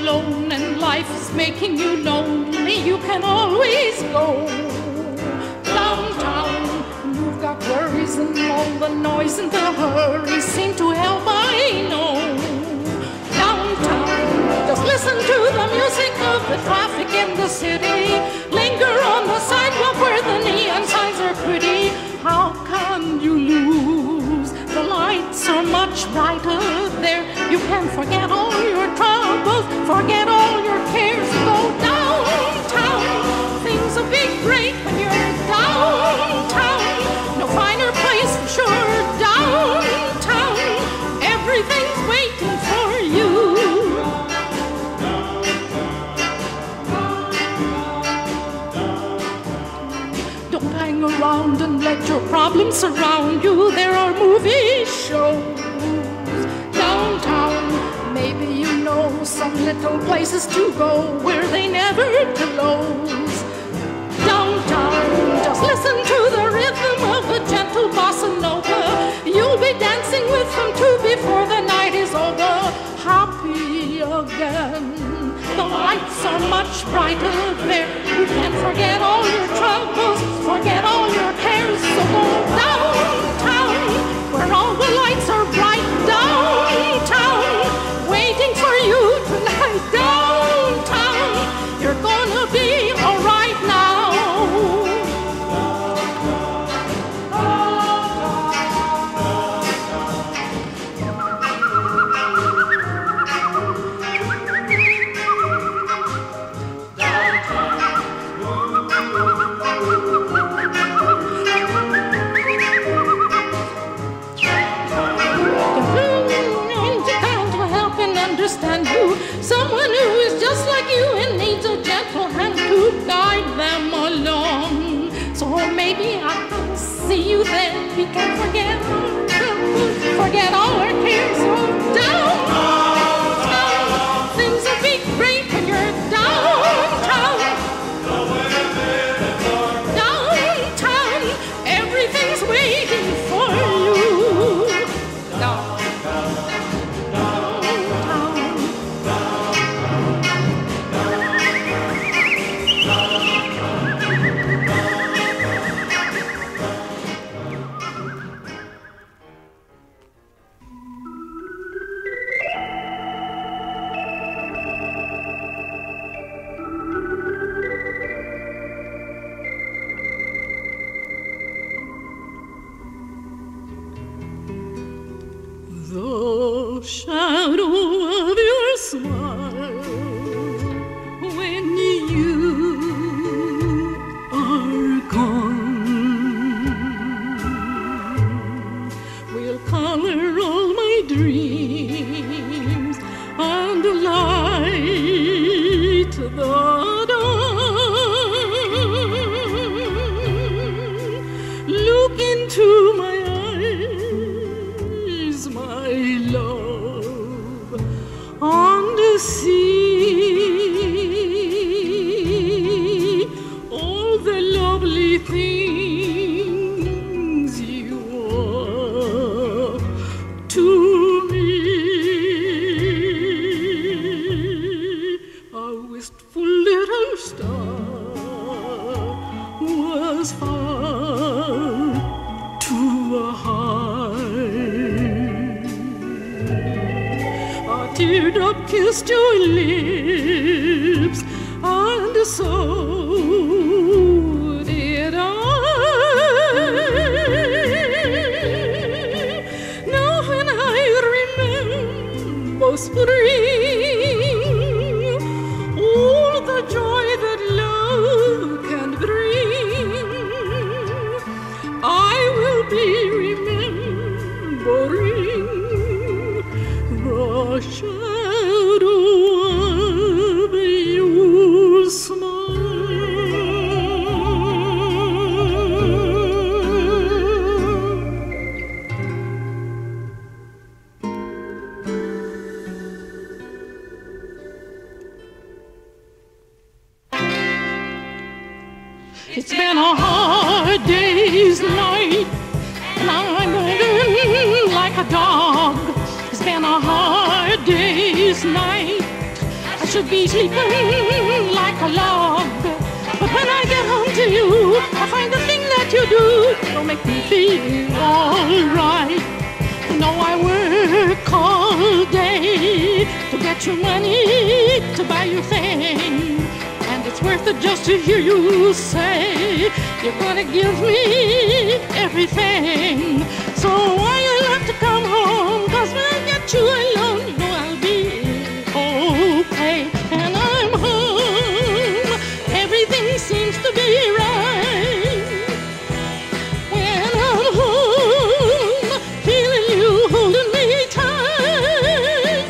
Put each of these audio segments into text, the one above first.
alone and life is making you lonely, you can always go downtown. You've got worries and all the noise and the hurry seem to help, I know. Downtown, just listen to the music of the traffic in the city. Linger on the sidewalk where the neon signs are pretty. How can you lose? The lights are much brighter there. You can forget all your troubles, forget all your cares. Go downtown. Things will be great when you're downtown. No finer place for sure. Downtown. Everything's waiting for you. Don't hang around and let your problems surround you. There are movie shows downtown. Maybe you know some little places to go where they never close. Downtown, just listen to the rhythm of a gentle bossa nova. You'll be dancing with them too before the night is over. Happy again. The lights are much brighter there. You can forget all your troubles, forget all your cares. So go downtown, where all the lights are bright. Downtown, waiting for you tonight. Downtown, you're gonna be alright now. Understand you, someone who is just like you and needs a gentle hand to guide them along. So maybe I'll see you then. We can forget our troubles, forget all our cares. So downtown, things will be great when you're downtown. Downtown, everything's waiting for you. The shadow of your smile when you are gone will color all my dreams and light the dawn. Look into my eyes, my love, and see all the lovely things you are to me. A wistful little star was far too high. A teardrop kissed your lips, and so did I. Now when I remember spring, all the joy that love can bring, I will be remembering the shadow of your smile. It's been a hard day's night, and I'm running like a dog. It's been a hard day's night. I should be sleeping like a log. But when I get home to you, I find the thing that you do will make me feel alright. You know I work all day to get your money to buy your thing, and it's worth it just to hear you say you're gonna give me everything. So why you have to come home? 'Cause when I get you alone, you know I'll be okay. And I'm home, everything seems to be right. When I'm home, feeling you holding me tight.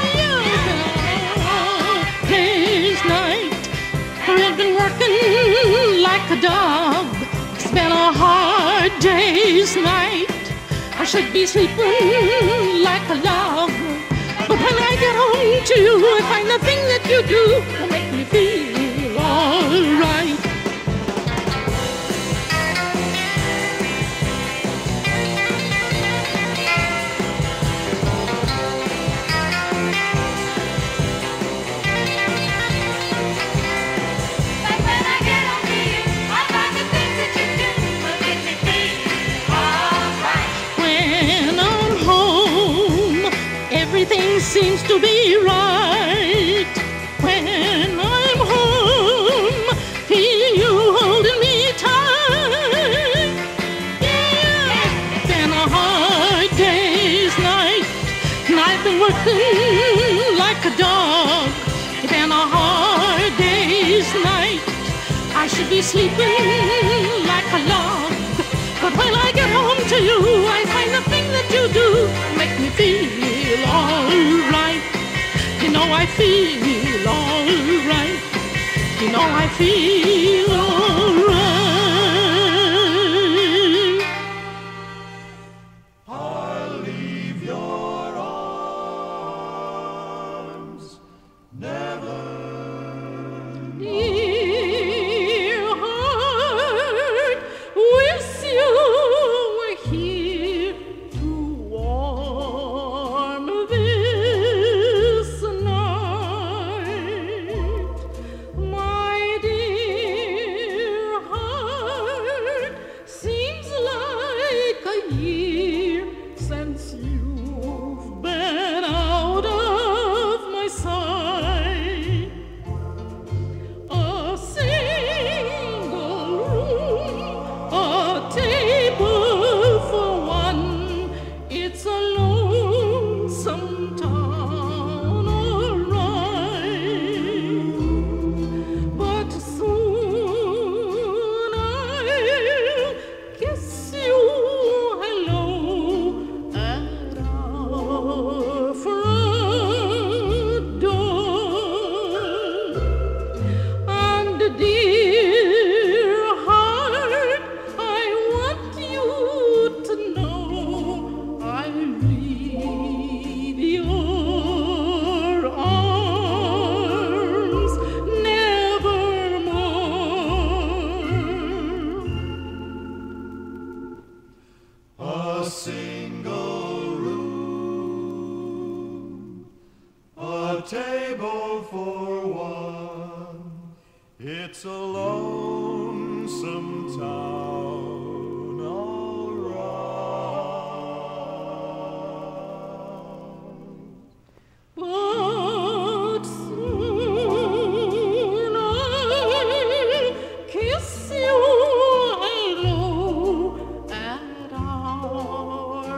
Day's night, I've been working like a dog. It's been a hard day's night. I should be sleeping like a log. But when I get home to you, I find the thing that you do will make me feel alright. Everything seems to be right. When I'm home, feel you holding me tight. Yeah, it's been a hard day's night, and I've been working like a dog. It's been a hard day's night. I should be sleeping like a log. But when I get home to you, I find the thing that you do make me feel alright. You know I feel alright. You know I feel alright. I'll leave your arms never. Dear heart, wish you were here to warm this night. My dear heart, seems like a year since you've been out of my sight. A single room, a table for one, it's a lonesome town, alright. But soon I'll kiss you hello at our front door. And dear heart, I want you to know I'll leave your arms nevermore. A single room, a table for one. It's a lonesome town, all right. But soon I'll kiss you hello at our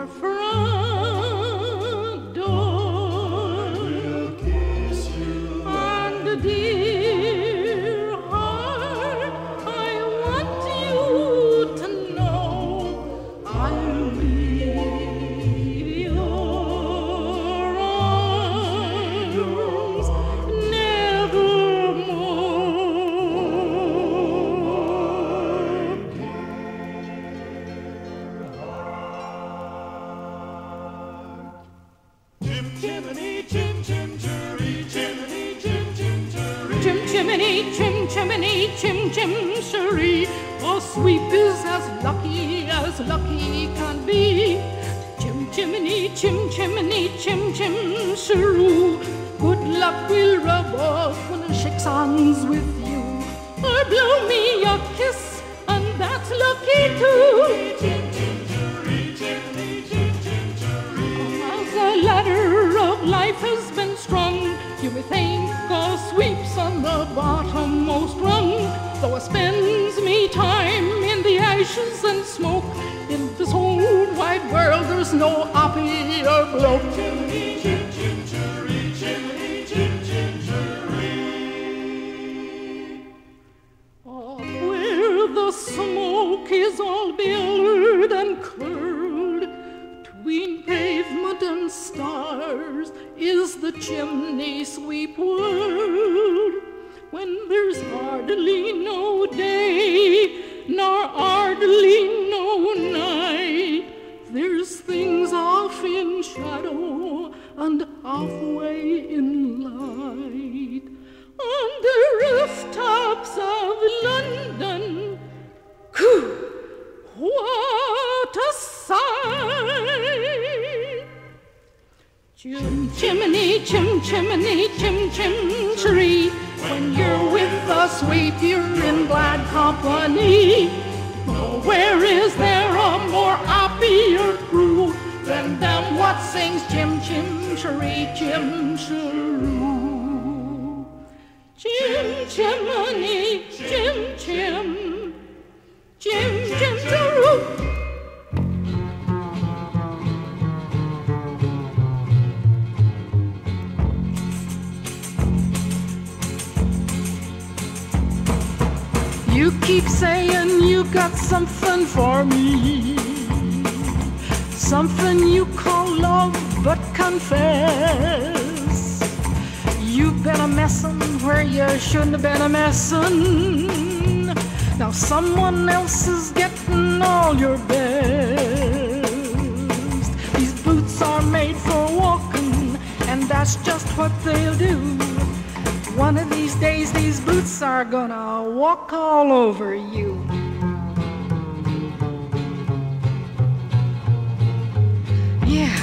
front door. We'll kiss you. And dear heart, I want you to know I'll leave your arms nevermore. Chim chimney, chim chim cherry, chimney, chim chim cherry. Chim chimney, chim chimney, chim chim cherie. Oh, sweep is as lucky can be. Chim chimney, chim chimney, chim chim cheroo. Good luck will rub off when it shakes hands with you, or blow me a kiss, and that's lucky too. As the ladder of life has been strung, you may think God sweeps on the bottommost rung, though it spends me time in the ashes and smoke. In this whole wide world, there's no happier bloke. Where the smoke is all billowed and curled, between pavement and stars is the chimney sweep world. When there's hardly no day, nor hardly no night, there's things off in shadow and halfway in light. On the rooftops of London, what a sight! Chim chimney, chim chimney, chim chim chiree. When you're with the sweep, you're in glad company. Nowhere is there a more happier crew than them what sings chim chim chiree, chim chiroo. Chim chimney, chim chim, chim chim chiroo. You keep saying you got something for me, something you call love, but confess you've been a messin' where you shouldn't have been a messin'. Now someone else is getting all your best. These boots are made for walking, and that's just what they'll do. One of these days, these boots are gonna walk all over you. Yeah.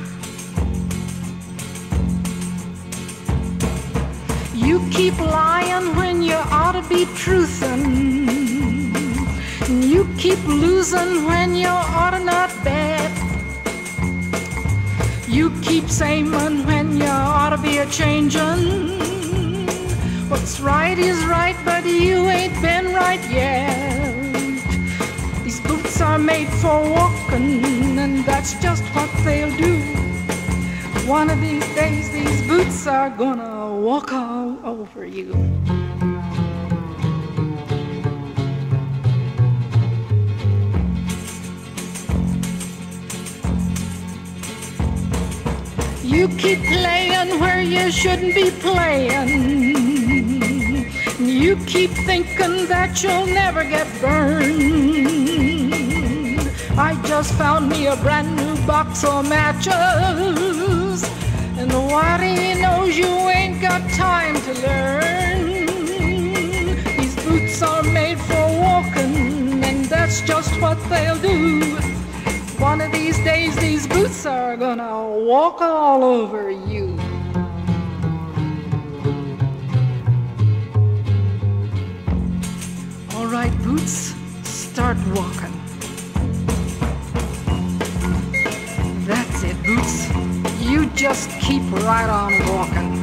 You keep lying when you ought to be truthin'. You keep losing when you ought to not bet. You keep saying when you ought to be a changin'. What's right is right, but you ain't been right yet. These boots are made for walking, and that's just what they'll do. One of these days, these boots are gonna walk all over you. You keep playing where you shouldn't be playing. You keep thinking that you'll never get burned. I just found me a brand new box of matches, and what he knows you ain't got time to learn. These boots are made for walking, and that's just what they'll do. One of these days, these boots are gonna walk all over you. All right, boots, start walking. That's it, boots. You just keep right on walking.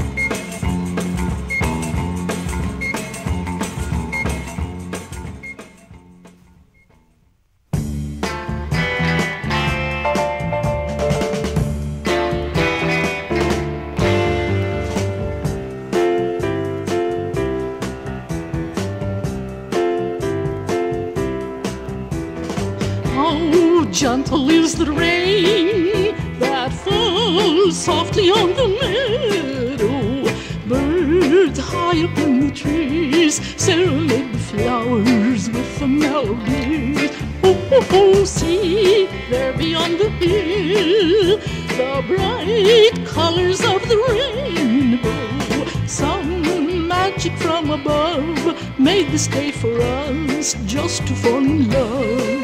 Gentle is the rain that falls softly on the meadow. Birds high up in the trees serenade the flowers with a melody. Oh, oh, oh, see there beyond the hill the bright colors of the rainbow. Some magic from above made this day for us just to fall in love.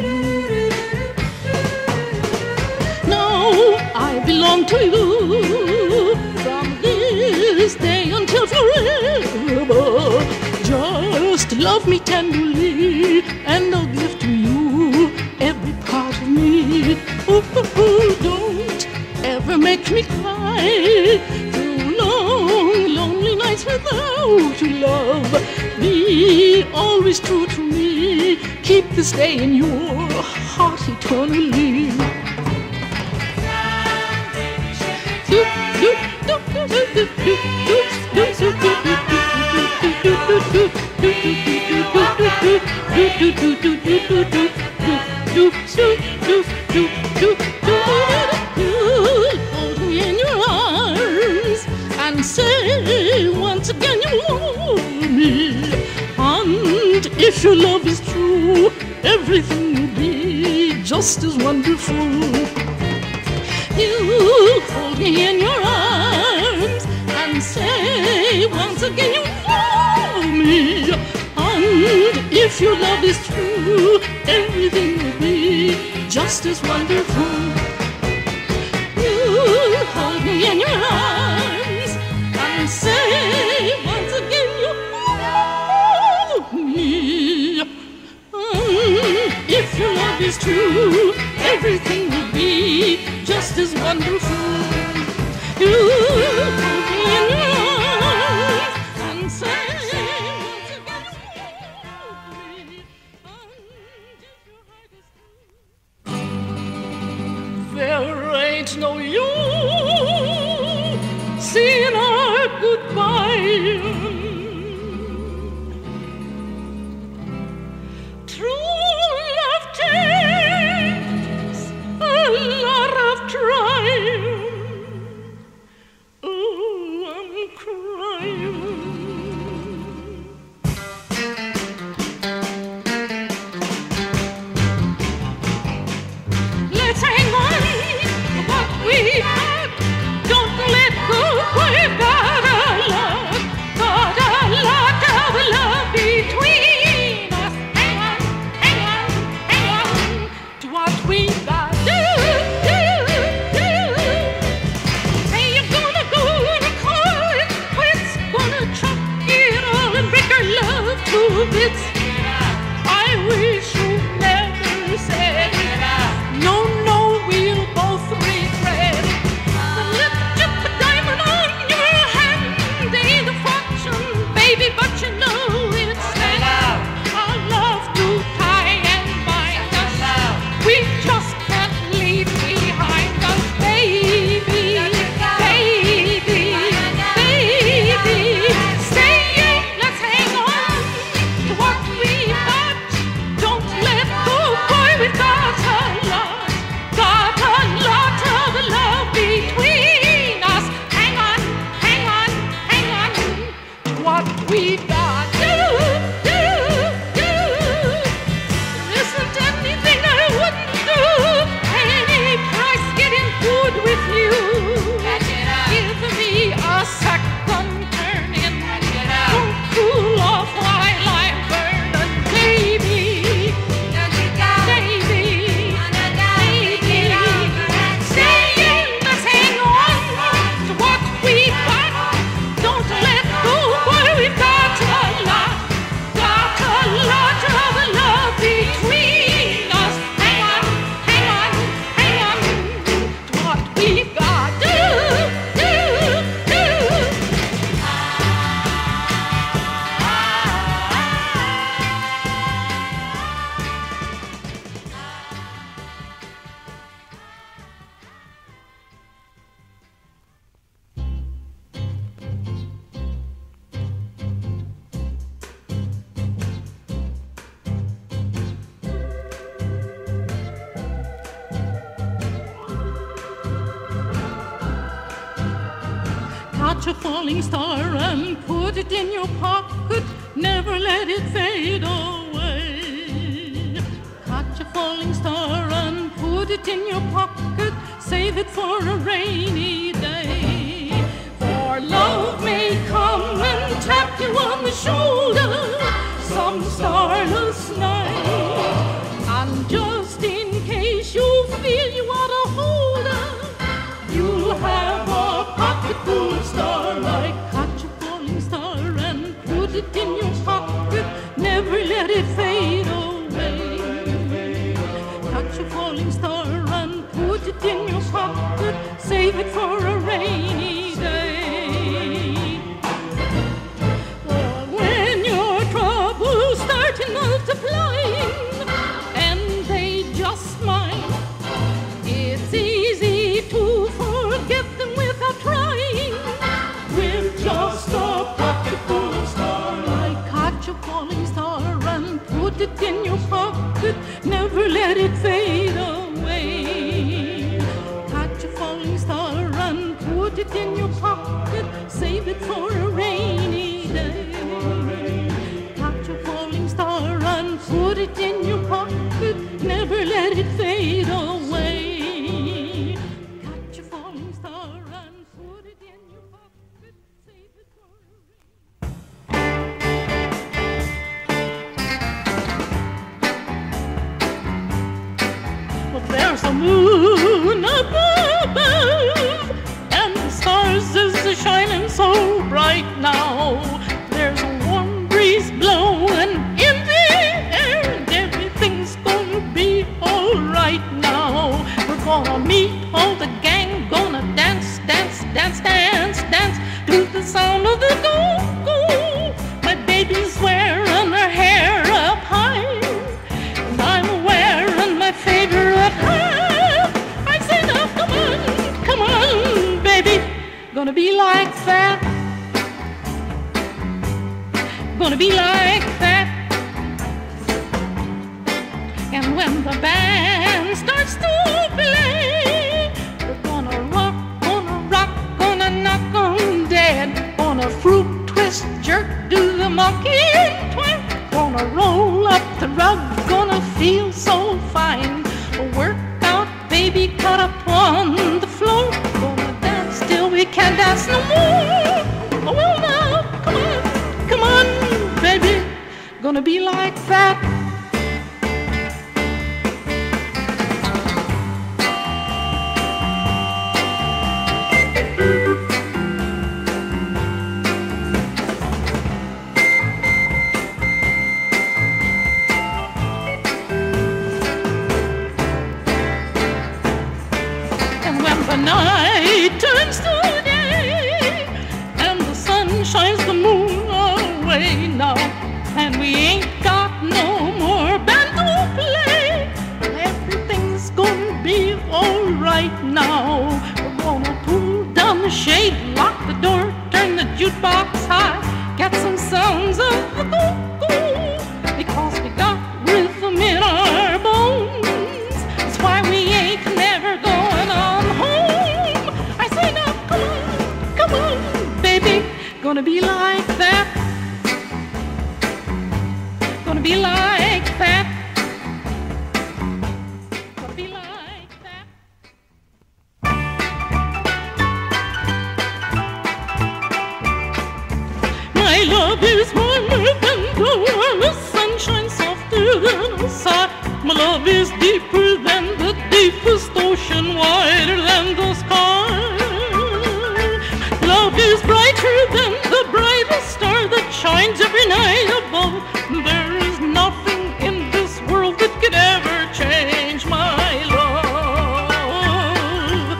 I belong to you from this love me tenderly, and I'll give to you every part of me. Oh, don't ever make me cry through long, lonely nights without your love. Be always true to me. Keep this day in your heart eternally. Hold me in your arms and say once again you love me. And if your love is true, everything will be just as wonderful. You hold me in your arms and say once again you love me. And if your love is true, everything will be just as wonderful. You hold me in your arms and say once again you love me. And if your love is true, everything will be just as wonderful. You hold me in your arms and say once again you love me. And if your heart is true, there ain't no use in our goodbye. True love takes a lot of trying. Oh, I'm crying. Let's hang on to what we had. Don't let go. We've got a lot of love between us. Hang on, hang on, hang on to what we got. Say you're gonna go and call it quits, gonna chuck it all and break our love to bits. I wish you never said it. No, no, we'll both regret it. The little diamond on your hand ain't a fortune, baby, but you know it's there. Our love to tie and bind us. We just can't leave behind us, baby, baby, baby. Say, let's hang on to what we got. Don't let go, boy, we've got a lot of love between us. Hang on, hang on, hang on to what we got. Isn't anything I wouldn't do, any price getting good with you. Give me a second turning. Don't cool off while I'm burning, baby, baby, baby. Saying let's hang on to what we got. Don't let go, boy, we've got a lot of love between us. Hang on, hang on, hang on to what we've got. Catch a falling star and put it in your pocket. Never let it fade away. Catch a falling star and put it in your pocket. Save it for a rainy day. For love may come and tap you on the shoulder some starless night. And just in case you feel you ought to hold her, you'll have a pocket full of starlight. Catch a falling star and put it in your pocket. Never let it fade away. Catch a falling star and put it in your pocket, save it for a rainy day. Or when your troubles start multiplying and they just might, it's easy to forget them without trying. With just a pocket full of stars. Like catch a falling star and put it in your pocket, never let it fade away. Catch a falling star and put it in your pocket, save it for a rainy day. Catch a falling star and put it in your pocket, never let it fade away. Catch a falling star and put it in your pocket, save it for a rainy day. Well, there's a moon up above, and the stars is shining so bright now. There's a warm breeze blowing in the air, and everything's gonna be alright now. We're gonna meet all the gang, gonna dance, dance, dance, dance, dance to the sound of the go-go. My baby's wearing her hair up high, and I'm wearing my favorite hat. I say now, come on, baby, gonna be like that. Gonna be like that. And when the band starts to play, we're gonna rock, gonna knock on dead. Gonna fruit twist, jerk, do the monkey twang. Gonna roll up the rug, gonna feel so fine. Work out, baby, cut up on the floor. Gonna dance till we can't dance no more. Oh, well now, come on, baby, gonna be like that. And when the night turns to day and the sun shines the moon away now, and we ain't got no more band to play, everything's gonna be alright now. We're gonna pull down the shade, lock the door, turn the jukebox high, get some sounds of the go-go, because we got rhythm in our bones. That's why we ain't never going on home. I say now, come on, baby, gonna be like that. Gonna be like that. Gonna be like that. My love is warmer than the warmest sunshine, softer than a sigh. My love is deeper than the deepest ocean, wider than the sky. Love is brighter than the brightest star that shines every night above. There is nothing in this world that could ever change my love.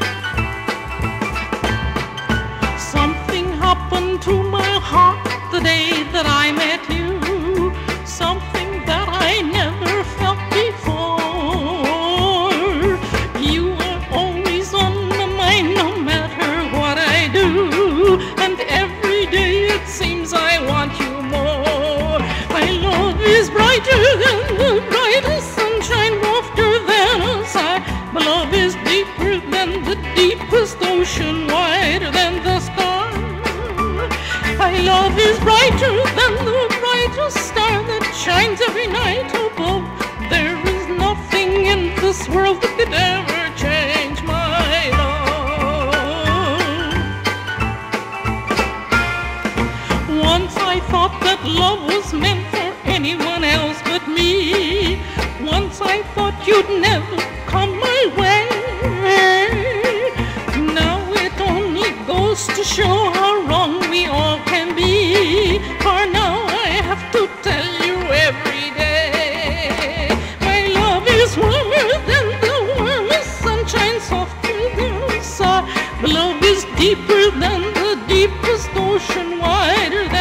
Something happened to my heart the day that I met you, something that I never felt before. You are always on my mind no matter what I do, and every day it seems I want you more. My love is brighter than the brightest sunshine, softer than a sigh. My love is deeper than the deepest ocean, wider than the sky. My love is brighter than the brightest star that shines every night above. There is nothing in this world that could ever change my love. Once I thought that love was meant for anyone else but me. Once I thought you'd never come my way. Now it only goes to show how wrong we all can be. For now I have to tell you every day. ocean wider